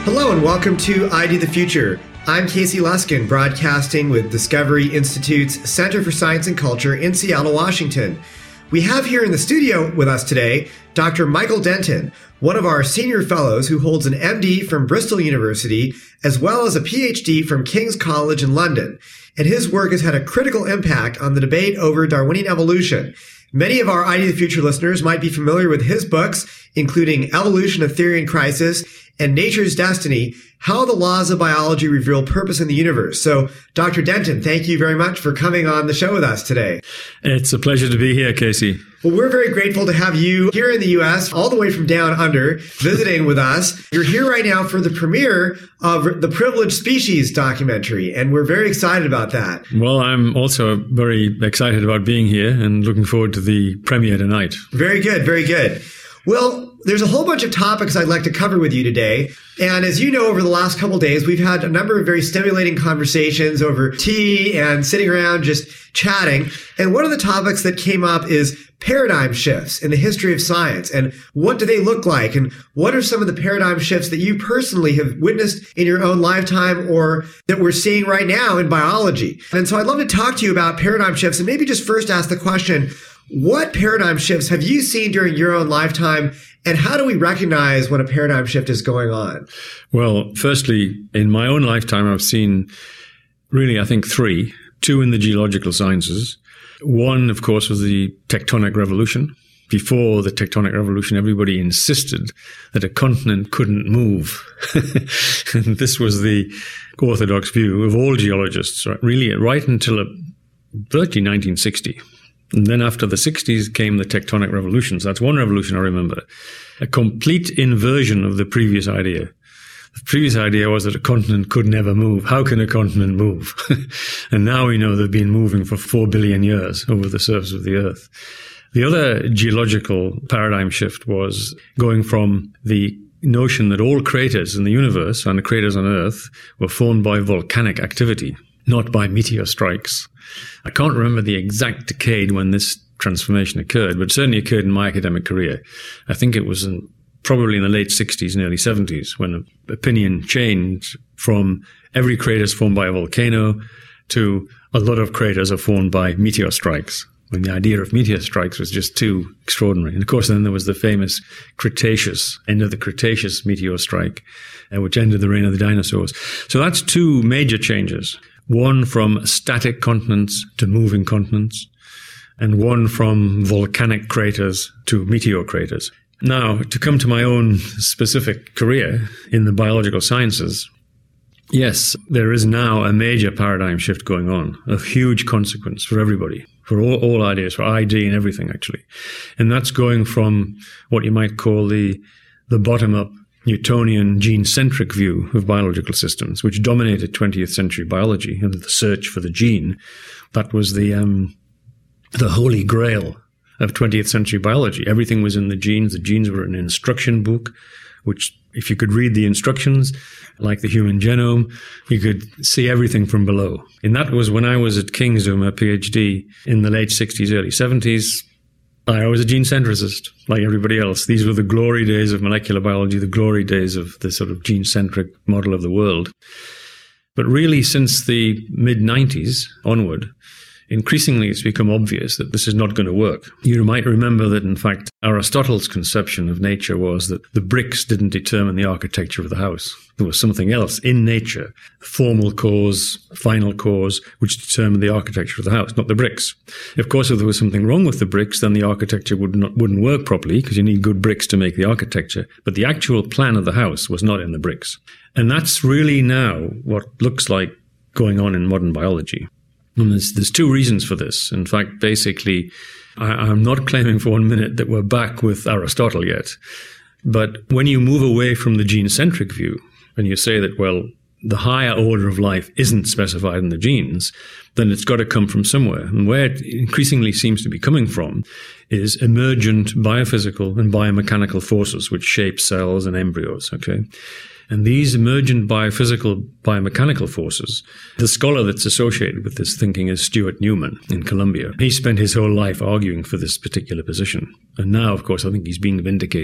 Hello and welcome to ID the Future. I'm Casey Luskin, broadcasting with Discovery Institute's Center for Science and Culture in Seattle, Washington. We have here in the studio with us today Dr. Michael Denton, one of our senior fellows who holds an MD from Bristol University as well as a PhD from King's College in London. And his work has had a critical impact on the debate over Darwinian evolution. Many of our ID the Future listeners might be familiar with his books, including Evolution, a Theory in Crisis, and Nature's Destiny, How the Laws of Biology Reveal Purpose in the Universe. So, Dr. Denton, thank you very much for coming on the show with us today. It's a pleasure to be here, Casey. Well, we're very grateful to have you here in the U.S., all the way from down under, visiting with us. You're here right now for the premiere of the Privileged Species documentary, and we're very excited about that. Well, I'm also very excited about being here and looking forward to the premiere tonight. Very good, very good. Well, there's a whole bunch of topics I'd like to cover with you today. And as you know, over the last couple of days, we've had a number of very stimulating conversations over tea and sitting around just chatting. And one of the topics that came up is paradigm shifts in the history of science. And what do they look like? And what are some of the paradigm shifts that you personally have witnessed in your own lifetime or that we're seeing right now in biology? And so I'd love to talk to you about paradigm shifts and maybe just first ask the question, what paradigm shifts have you seen during your own lifetime, and how do we recognize when a paradigm shift is going on? Well, firstly, in my own lifetime, I've seen really, I think, two in the geological sciences. One, of course, was the tectonic revolution. Before the tectonic revolution, everybody insisted that a continent couldn't move. And this was the orthodox view of all geologists, really, right until virtually 1960. And then after the 60s came the tectonic revolutions. That's one revolution I remember. A complete inversion of the previous idea. The previous idea was that a continent could never move. How can a continent move? And now we know they've been moving for 4 billion years over the surface of the Earth. The other geological paradigm shift was going from the notion that all craters in the universe and the craters on Earth were formed by volcanic activity, not by meteor strikes. I can't remember the exact decade when this transformation occurred, but it certainly occurred in my academic career. I think it was probably in the late 60s and early 70s when opinion changed from every crater is formed by a volcano to a lot of craters are formed by meteor strikes, when the idea of meteor strikes was just too extraordinary. And of course, then there was the famous Cretaceous, end of the Cretaceous meteor strike, which ended the reign of the dinosaurs. So that's two major changes. One from static continents to moving continents, and one from volcanic craters to meteor craters. Now, to come to my own specific career in the biological sciences, yes, there is now a major paradigm shift going on, of huge consequence for everybody, for all ideas, for ID and everything, actually. And that's going from what you might call the bottom-up Newtonian gene-centric view of biological systems, which dominated 20th century biology and the search for the gene. That was the holy grail of 20th century biology. Everything was in the genes. The genes were an instruction book, which if you could read the instructions, like the human genome, you could see everything from below. And that was when I was at King's doing my PhD in the late 60s, early 70s. I was a gene centricist, like everybody else. These were the glory days of molecular biology, the glory days of the sort of gene-centric model of the world. But really, since the mid-90s onward, increasingly it's become obvious that this is not going to work. You might remember that, in fact, Aristotle's conception of nature was that the bricks didn't determine the architecture of the house. There was something else in nature, formal cause, final cause, which determined the architecture of the house, not the bricks. Of course, if there was something wrong with the bricks, then the architecture wouldn't work properly, because you need good bricks to make the architecture. But the actual plan of the house was not in the bricks. And that's really now what looks like going on in modern biology. And there's two reasons for this. In fact, basically, I'm not claiming for 1 minute that we're back with Aristotle yet. But when you move away from the gene-centric view, and you say that, well, the higher order of life isn't specified in the genes, then it's got to come from somewhere. And where it increasingly seems to be coming from is emergent biophysical and biomechanical forces which shape cells and embryos, okay? And these emergent biophysical, biomechanical forces, the scholar that's associated with this thinking is Stuart Newman in Columbia. He spent his whole life arguing for this particular position. And now, of course, I think he's being vindicated.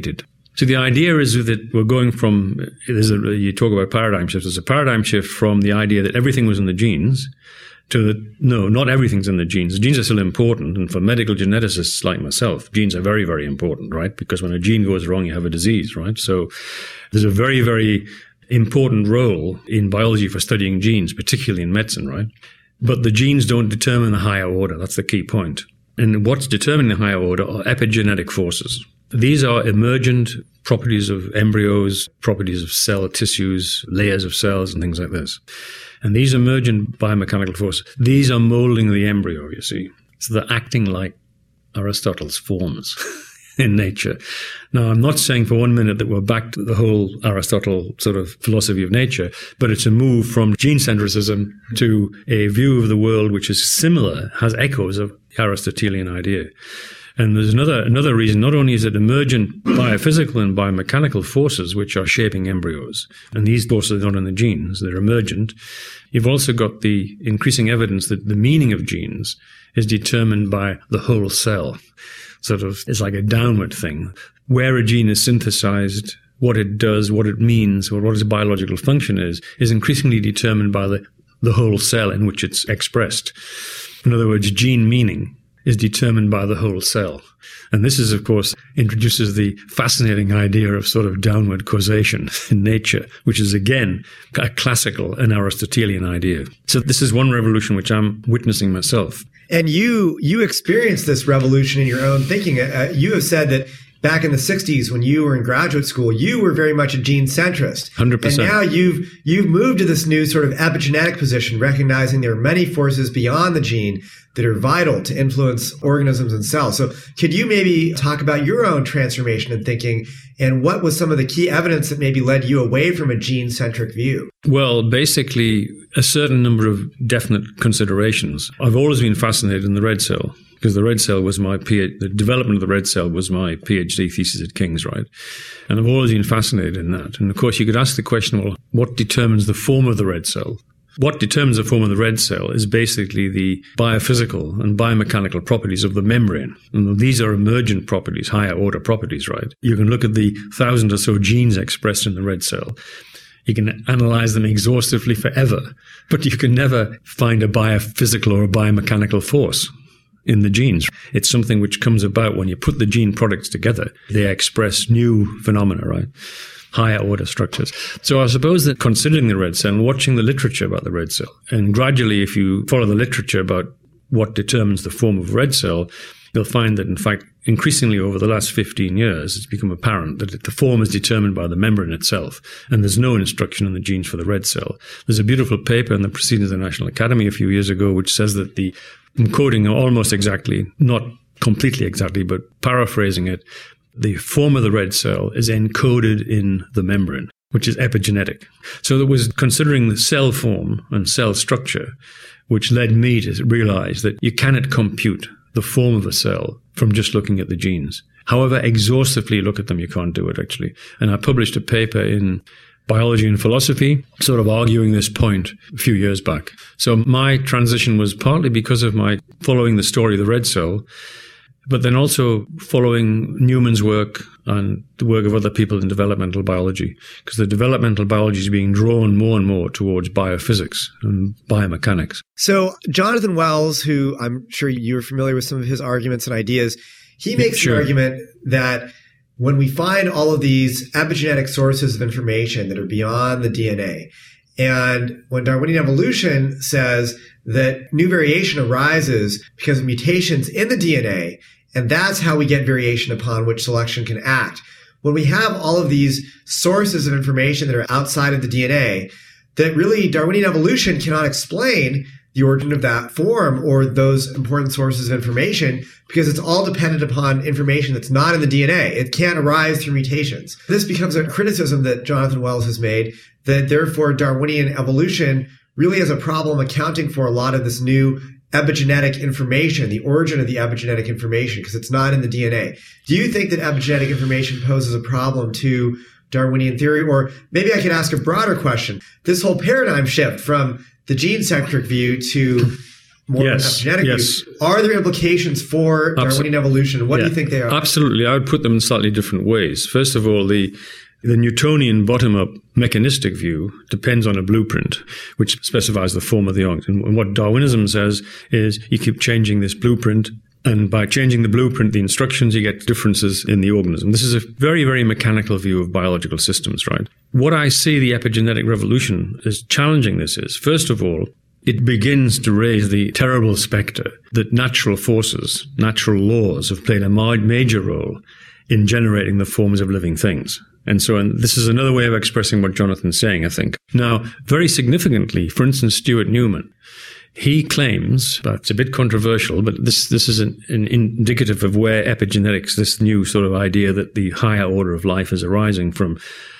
So the idea is that we're going from, you talk about paradigm shifts, there's a paradigm shift from the idea that everything was in the genes to no, not everything's in the genes. The genes are still important. And for medical geneticists like myself, genes are very, very important, right? Because when a gene goes wrong, you have a disease, right? So there's a very, very important role in biology for studying genes, particularly in medicine, right? But the genes don't determine the higher order. That's the key point. And what's determining the higher order are epigenetic forces. These are emergent properties of embryos, properties of cell tissues, layers of cells, and things like this. And these emergent biomechanical forces, these are molding the embryo, you see. So they're acting like Aristotle's forms in nature. Now, I'm not saying for 1 minute that we're back to the whole Aristotle sort of philosophy of nature, but it's a move from gene centricism to a view of the world which is similar, has echoes of the Aristotelian idea. And there's another reason. Not only is it emergent biophysical and biomechanical forces which are shaping embryos, and these forces are not in the genes, they're emergent. You've also got the increasing evidence that the meaning of genes is determined by the whole cell. Sort of, it's like a downward thing. Where a gene is synthesized, what it does, what it means, or what its biological function is increasingly determined by the whole cell in which it's expressed. In other words, gene meaning is determined by the whole cell. And this is, of course, introduces the fascinating idea of sort of downward causation in nature, which is, again, a classical and Aristotelian idea. So this is one revolution which I'm witnessing myself. And you experienced this revolution in your own thinking. You have said that back in the 60s, when you were in graduate school, you were very much a gene centrist. 100%. And now you've moved to this new sort of epigenetic position, recognizing there are many forces beyond the gene that are vital to influence organisms and cells. So could you maybe talk about your own transformation in thinking, and what was some of the key evidence that maybe led you away from a gene-centric view? Well, basically, a certain number of definite considerations. I've always been fascinated in the red cell, because the red cell was the development of the red cell was my PhD thesis at King's, right? And I've always been fascinated in that. And of course, you could ask the question, well, what determines the form of the red cell? What determines the form of the red cell is basically the biophysical and biomechanical properties of the membrane. And these are emergent properties, higher order properties, right? You can look at the 1,000 or so genes expressed in the red cell. You can analyze them exhaustively forever, but you can never find a biophysical or a biomechanical force in the genes. It's something which comes about when you put the gene products together. They express new phenomena, right? Higher order structures. So I suppose that considering the red cell and watching the literature about the red cell, and gradually if you follow the literature about what determines the form of red cell, you'll find that in fact increasingly over the last 15 years it's become apparent that the form is determined by the membrane itself, and there's no instruction in the genes for the red cell. There's a beautiful paper in the Proceedings of the National Academy a few years ago which says that I'm quoting almost exactly, not completely exactly, but paraphrasing it, the form of the red cell is encoded in the membrane, which is epigenetic. So it was considering the cell form and cell structure, which led me to realize that you cannot compute the form of a cell from just looking at the genes. However exhaustively look at them, you can't do it, actually. And I published a paper in Biology and Philosophy, sort of arguing this point a few years back. So my transition was partly because of my following the story of the red cell, but then also following Newman's work and the work of other people in developmental biology, because the developmental biology is being drawn more and more towards biophysics and biomechanics. So Jonathan Wells, who I'm sure you're familiar with some of his arguments and ideas, he makes the argument that when we find all of these epigenetic sources of information that are beyond the DNA, and when Darwinian evolution says that new variation arises because of mutations in the DNA, and that's how we get variation upon which selection can act. When we have all of these sources of information that are outside of the DNA, that really Darwinian evolution cannot explain the origin of that form or those important sources of information, because it's all dependent upon information that's not in the DNA. It can't arise through mutations. This becomes a criticism that Jonathan Wells has made, that therefore Darwinian evolution really has a problem accounting for a lot of this new epigenetic information, the origin of the epigenetic information, because it's not in the DNA. Do you think that epigenetic information poses a problem to Darwinian theory? Or maybe I could ask a broader question. This whole paradigm shift from the gene-centric view to more epigenetic view. Are there implications for Darwinian evolution? What do you think they are? Absolutely. I would put them in slightly different ways. First of all, the Newtonian bottom-up mechanistic view depends on a blueprint, which specifies the form of the organism. And what Darwinism says is you keep changing this blueprint, and by changing the blueprint, the instructions, you get differences in the organism. This is a very, very mechanical view of biological systems, right? What I see the epigenetic revolution as challenging this is, first of all, it begins to raise the terrible spectre that natural forces, natural laws have played a major role in generating the forms of living things. And this is another way of expressing what Jonathan's saying, I think. Now, very significantly, for instance, Stuart Newman, he claims, but it's a bit controversial, but this is an indicative of where epigenetics, this new sort of idea that the higher order of life is arising from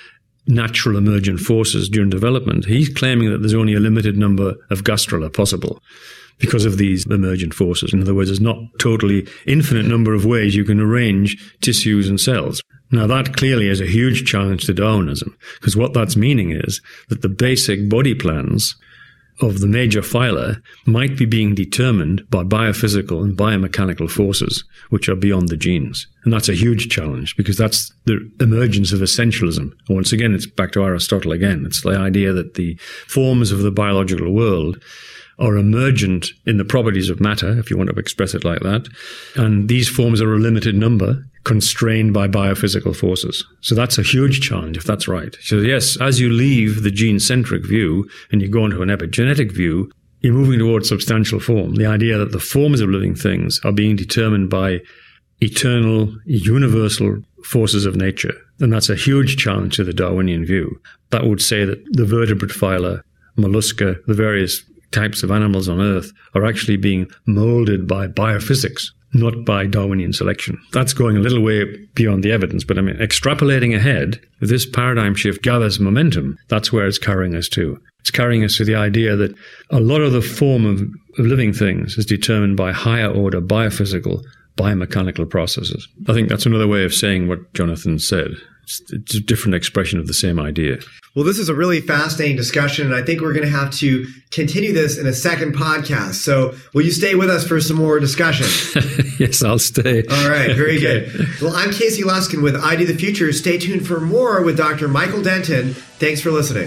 natural emergent forces during development. He's claiming that there's only a limited number of gastrula possible because of these emergent forces. In other words, there's not totally infinite number of ways you can arrange tissues and cells. Now, that clearly is a huge challenge to Darwinism, because what that's meaning is that the basic body plans of the major phyla might be being determined by biophysical and biomechanical forces, which are beyond the genes. And that's a huge challenge, because that's the emergence of essentialism. Once again, it's back to Aristotle again. It's the idea that the forms of the biological world are emergent in the properties of matter, if you want to express it like that. And these forms are a limited number, constrained by biophysical forces. So that's a huge challenge, if that's right. So yes, as you leave the gene-centric view and you go into an epigenetic view, you're moving towards substantial form. The idea that the forms of living things are being determined by eternal, universal forces of nature. And that's a huge challenge to the Darwinian view. That would say that the vertebrate phyla, mollusca, the various types of animals on Earth are actually being molded by biophysics, not by Darwinian selection. That's going a little way beyond the evidence, but I mean, extrapolating ahead, if this paradigm shift gathers momentum, that's where it's carrying us to. It's carrying us to the idea that a lot of the form of living things is determined by higher order biophysical, biomechanical processes. I think that's another way of saying what Jonathan said. It's a different expression of the same idea. Well, this is a really fascinating discussion, and I think we're going to have to continue this in a second podcast. So will you stay with us for some more discussion? Yes, I'll stay. All right, very good. Well, I'm Casey Luskin with ID the Future. Stay tuned for more with Dr. Michael Denton. Thanks for listening.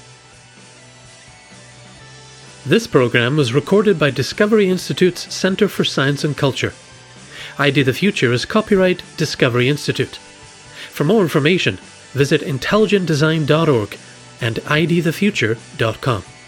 This program was recorded by Discovery Institute's Center for Science and Culture. ID the Future is copyright Discovery Institute. For more information, visit intelligentdesign.org and idthefuture.com.